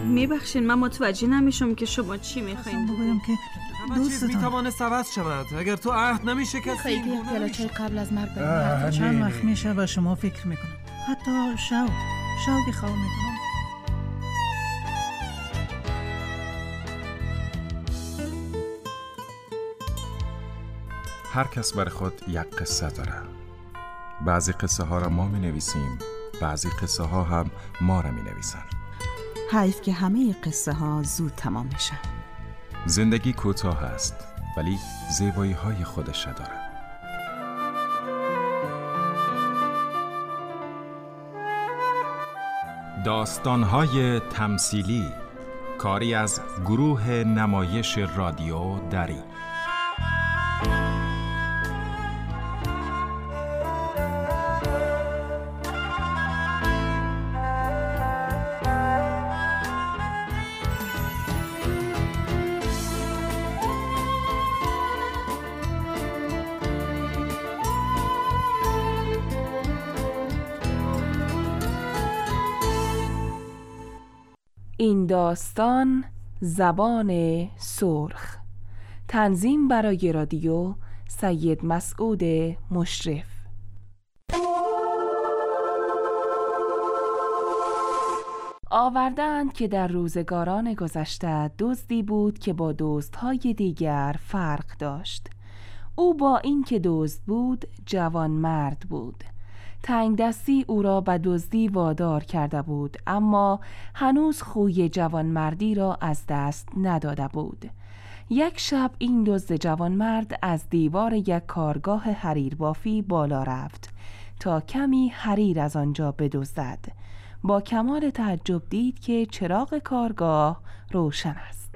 میبخشین من متوجه نمیشم که شما چی میخواین بگویم که دوستتان چیزی میتوانست عوض شود اگر تو عهد نمیشکستی. خیلی پیالا چای قبل از مرگ بریم. چند وقت میشه و شما فکر میکنم حتی شوقی خواه میکنم. هر کس برای خود یک قصه داره. بعضی قصه ها را ما می نویسیم، بعضی قصه ها هم ما را می نویسن. حیف که همه قصه ها زود تمام میشن. زندگی کوتاه است ولی زیبایی های خودش داره. داستان های تمثیلی، کاری از گروه نمایش رادیو دری. این داستان زبان سرخ. تنظیم برای رادیو سید مسعود مشرف. آوردند که در روزگاران گذشته دزدی بود که با دزدهای دیگر فرق داشت. او با اینکه دزد بود جوان مرد بود. تنگ دستی او را به دزدی وادار کرده بود، اما هنوز خوی جوانمردی را از دست نداده بود. یک شب این دزد جوانمرد از دیوار یک کارگاه حریر بافی بالا رفت تا کمی حریر از آنجا بدزدد. با کمال تعجب دید که چراغ کارگاه روشن است.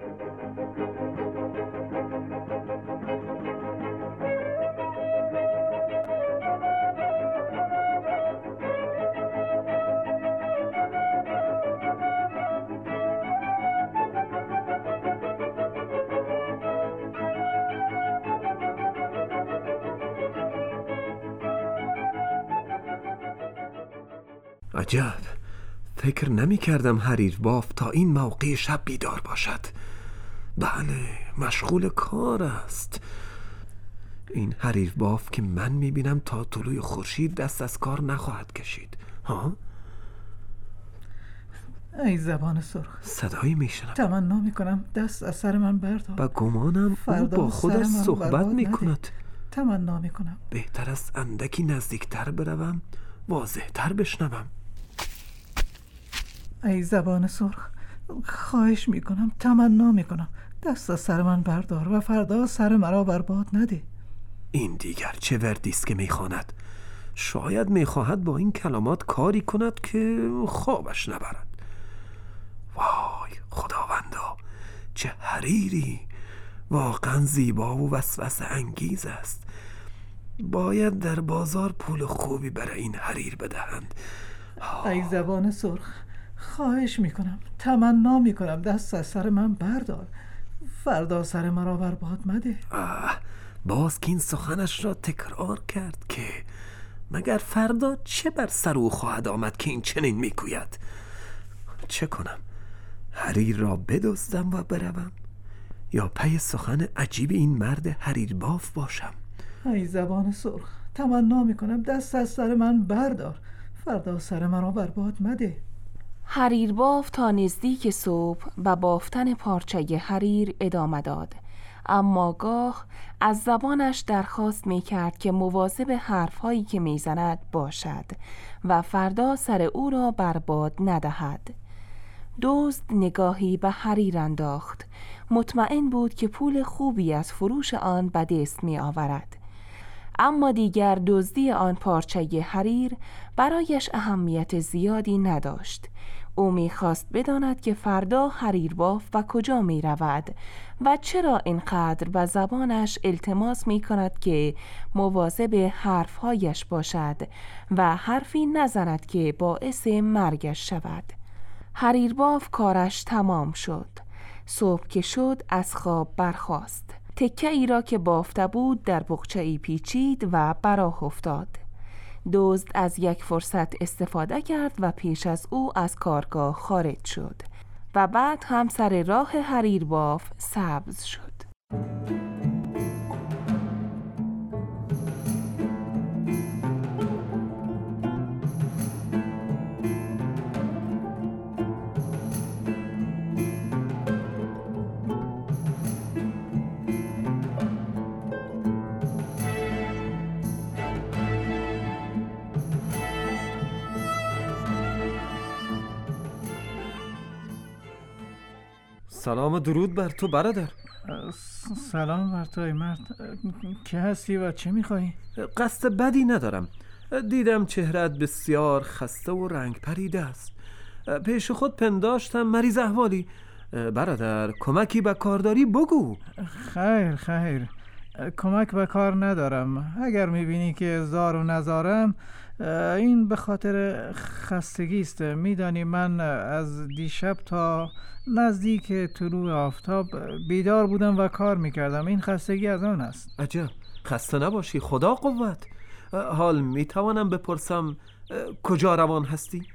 عجب، فکر نمی کردم حریر باف تا این موقع شب بیدار باشد. بله، مشغول کار است. این حریر باف که من می بینم تا طلوع خورشید دست از کار نخواهد کشید. ها؟ ای زبان سرخ، صدایی می شنم. تمنا می کنم دست از سر من بردار. و گمانم او با خودش صحبت می کند. تمنا می کنم بهتر است اندکی نزدیکتر بروم، واضح‌تر بشنوم. ای زبان سرخ، خواهش میکنم، تمنا میکنم دست از سر من بردار و فردا سر مرا برباد نده. این دیگر چه وردیست که میخواند؟ شاید میخواهد با این کلمات کاری کند که خوابش نبرد. وای خداوندا، چه حریری! واقعا زیبا و وسوسه انگیز است. باید در بازار پول خوبی برای این حریر بدهند. ای زبان سرخ، خواهش میکنم، تمنا میکنم دست از سر من بردار، فردا سر مرا برباد مده. باز که این سخنش را تکرار کرد که مگر فردا چه بر سر او خواهد آمد که این چنین میگوید؟ چه کنم؟ حریر را بدزدم و بروم یا پی سخن عجیب این مرد حریر باف باشم؟ ای زبان سرخ، تمنا میکنم دست از سر من بردار، فردا سر مرا برباد مده. حریر باف تا نزدیک صبح و بافتن پارچه حریر ادامه داد، اما گاه از زبانش درخواست میکرد که مواظب حرفهایی که میزند باشد و فردا سر او را برباد ندهد. دزد نگاهی به حریر انداخت. مطمئن بود که پول خوبی از فروش آن به دست می آورد. اما دیگر دزدی آن پارچه حریر برایش اهمیت زیادی نداشت. او می‌خواست بداند که فردا حریر باف و کجا می رود و چرا اینقدر به زبانش التماس می کند که مواظب حرفهایش باشد و حرفی نزند که باعث مرگش شود. حریر باف کارش تمام شد. صبح که شد از خواب برخاست. تکه ای را که بافته بود در بقچه ای پیچید و براه افتاد. دزد از یک فرصت استفاده کرد و پیش از او از کارگاه خارج شد. و بعد هم سر راه حریر باف سبز شد. سلام و درود بر تو برادر. سلام بر تو ای مرد. که هستی و چه میخوایی؟ قصد بدی ندارم. دیدم چهرت بسیار خسته و رنگ پریده است. پیش خود پنداشتم مریض احوالی. برادر کمکی به کارداری بگو. خیر کمک به کار ندارم. اگر میبینی که زار و نزارم این به خاطر خستگی است. میدانی من از دیشب تا نزدیک طلوع آفتاب بیدار بودم و کار میکردم. این خستگی از آن است. عجب، خسته نباشی، خدا قوت. حال میتوانم بپرسم کجا روان هستی؟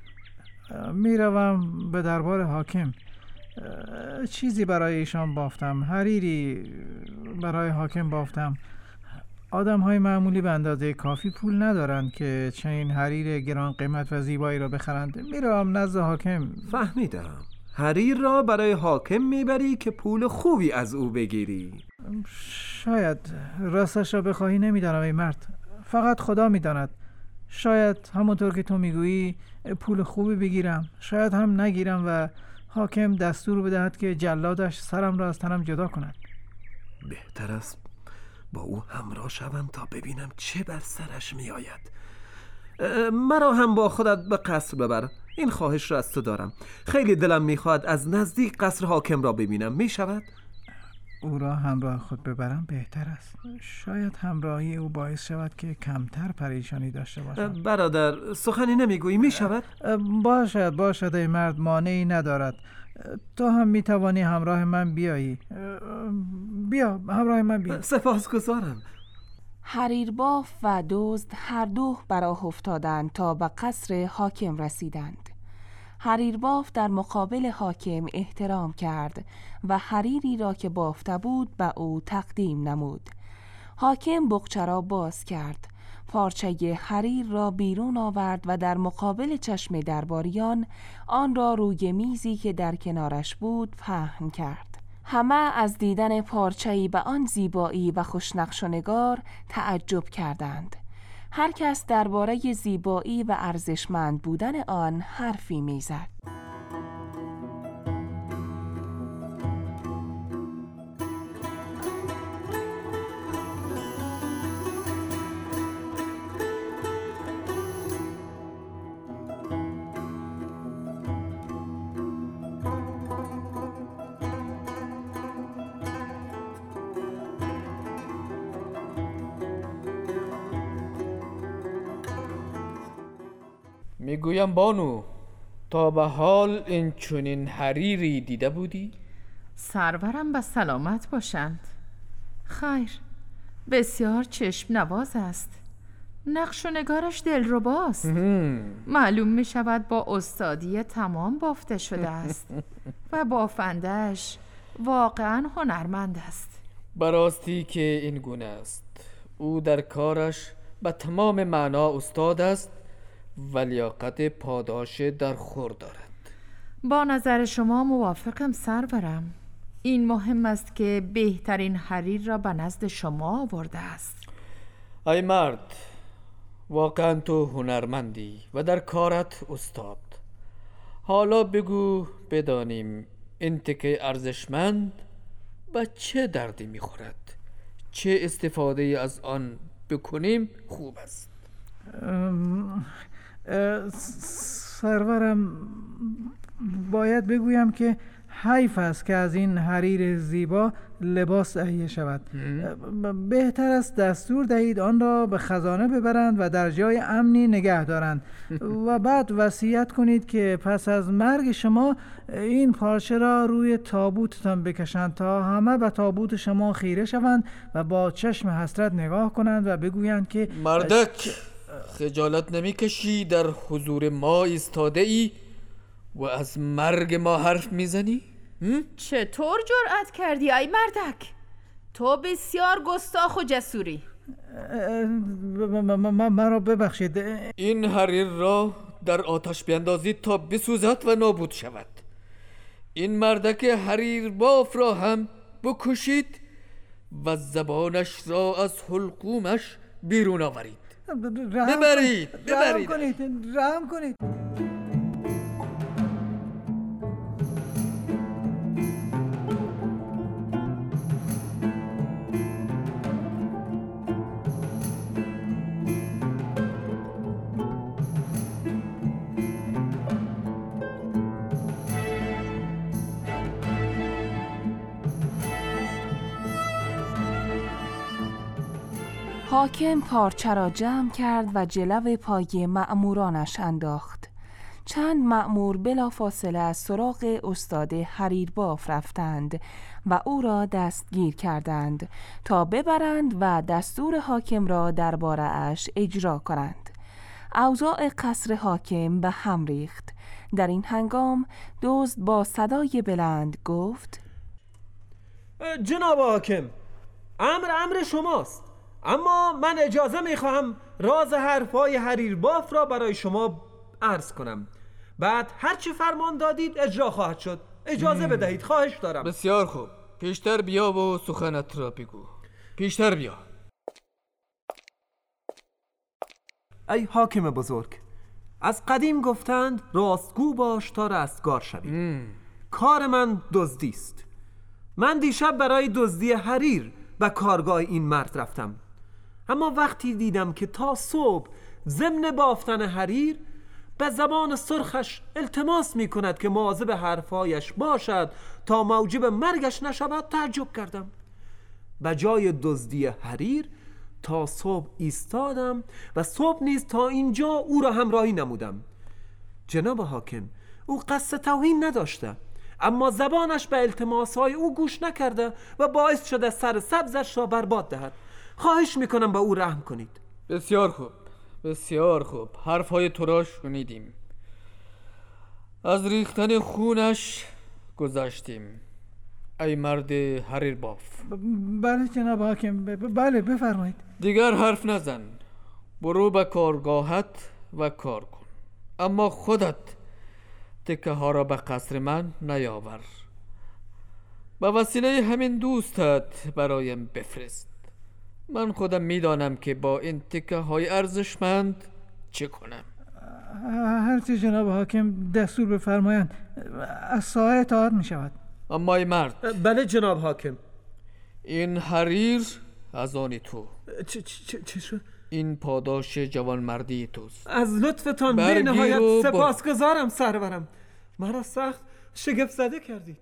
میروم به دربار حاکم. چیزی برای ایشان بافتم، حریری برای حاکم بافتم. آدم های معمولی به اندازه کافی پول ندارند که چنین حریر گران قیمت و زیبایی را بخرند. میروم نزد حاکم. فهمیدم. حریر را برای حاکم میبری که پول خوبی از او بگیری. شاید راستش را بخواهی نمیدانم ای مرد. فقط خدا میداند. شاید همونطور که تو میگویی پول خوبی بگیرم، شاید هم نگیرم و حاکم دستور بدهد که جلادش سرم را از تنم جدا کند. بهتر است با او همراه شوم تا ببینم چه بر سرش می آید. مرا هم با خودت به قصر ببر. این خواهش را از تو دارم. خیلی دلم می خواهد از نزدیک قصر حاکم را ببینم. می شود؟ او را همراه خود ببرم بهتر است. شاید همراهی او باعث شود که کمتر پریشانی داشته باشم. برادر سخنی نمیگویی؟ می شود؟ باشد ای مرد، مانعی ندارد. تو هم می توانی همراه من بیایی. بیا همراه من بیا. سپاسگزارم. حریرباف و دزد هر دو براه افتادند تا به قصر حاکم رسیدند. حریرباف در مقابل حاکم احترام کرد و حریری را که بافته بود به او تقدیم نمود. حاکم بقچه را باز کرد، پارچه حریر را بیرون آورد و در مقابل چشم درباریان آن را روی میزی که در کنارش بود پهن کرد. همه از دیدن پارچه‌ای به آن زیبایی و خوشنقش و نگار تعجب کردند. هر کس درباره زیبایی و ارزشمند بودن آن حرفی میزد. میگویم بانو، تا به حال این چنین حریری دیده بودی؟ سرورم به سلامت باشند. خیر، بسیار چشم نواز است. نقش و نگارش دلرباست. معلوم می شود با استادی تمام بافته شده است و بافندش واقعا هنرمند است. براستی که این گونه است. او در کارش به تمام معنا استاد است و لیاقت پاداش در خور دارد. با نظر شما موافقم سرورم. این مهم است که بهترین حریر را به نزد شما آورده است. ای مرد، واقعا تو هنرمندی و در کارت استاد. حالا بگو بدانیم این تکه ارزشمند به چه دردی میخورد؟ چه استفاده از آن بکنیم خوب است؟ سرورم باید بگویم که حیف است که از این حریر زیبا لباس تهیه شود. بهتر است دستور دهید آن را به خزانه ببرند و در جای امنی نگه دارند و بعد وصیت کنید که پس از مرگ شما این پارچه را روی تابوتتان بکشند تا همه به تابوت شما خیره شوند و با چشم حسرت نگاه کنند و بگویند که مردک، خجالت نمی کشی در حضور ما ایستاده ای؟ و از مرگ ما حرف میزنی؟ چطور جرأت کردی ای مردک؟ تو بسیار گستاخ و جسوری. مرا ببخشید. این حریر را در آتش بیندازید تا بسوزد و نابود شود. این مردک حریر باف را هم بکشید و زبانش را از حلقومش بیرون آورید. ببرید. رحم کنید. حاکم پارچه را جمع کرد و جلو پای مأمورانش انداخت. چند مأمور بلافاصله از سراغ استاد حریرباف رفتند و او را دستگیر کردند تا ببرند و دستور حاکم را درباره اش اجرا کنند. اوضاع قصر حاکم به هم ریخت. در این هنگام دزد با صدای بلند گفت: جناب حاکم، امر شماست، اما من اجازه میخواهم راز حرفای حریرباف را برای شما عرض کنم. بعد هر چی فرمان دادید اجرا خواهد شد. اجازه بدهید، خواهش دارم. بسیار خوب، پیشتر بیا و سخنت را بگو. پیشتر بیا. ای حاکم بزرگ، از قدیم گفتند راستگو باش تا رستگار شوی. کار من دزدی است. من دیشب برای دزدی حریر به کارگاه این مرد رفتم، اما وقتی دیدم که تا صبح ضمن بافتن حریر به زبان سرخش التماس می کند که مواظب حرفایش باشد تا موجب مرگش نشود، تعجب کردم. به جای دزدی حریر تا صبح ایستادم و صبح نیز تا اینجا او را همراهی نمودم. جناب حاکم، او قصد توهین نداشته، اما زبانش به التماسهای او گوش نکرده و باعث شده سر سبزش را برباد دهد. خواهش میکنم به او رحم کنید. بسیار خوب، بسیار خوب. حرفهای تو را شنیدیم. از ریختن خونش گذشتیم. ای مرد حریرباف. بله جناب حاکم، بله بفرمایید. دیگر حرف نزن. برو به کارگاهت و کار کن، اما خودت تکه ها را به قصر من نیاور. به وسیله همین دوستت برایم بفرست. من خودم میدانم که با این تکه های ارزشمند چه کنم. هرچی جناب حاکم دستور بفرمایند. از سایه اطاعت می شود. اما ای مرد. بله جناب حاکم. این حریر از آن تو. چه شد؟ این پاداش جوانمردی توست. از لطفتان به نهایت سپاسگزارم سرورم. مرا سخت شگفت زده کردید.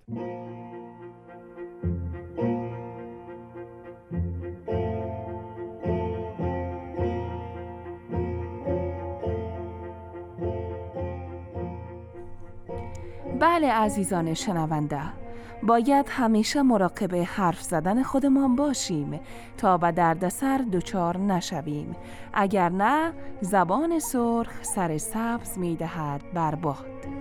بله عزیزان شنونده، باید همیشه مراقب حرف زدن خودمان باشیم تا به دردسر دچار نشویم. اگر نه زبان سرخ سر سبز می‌دهد بر باد.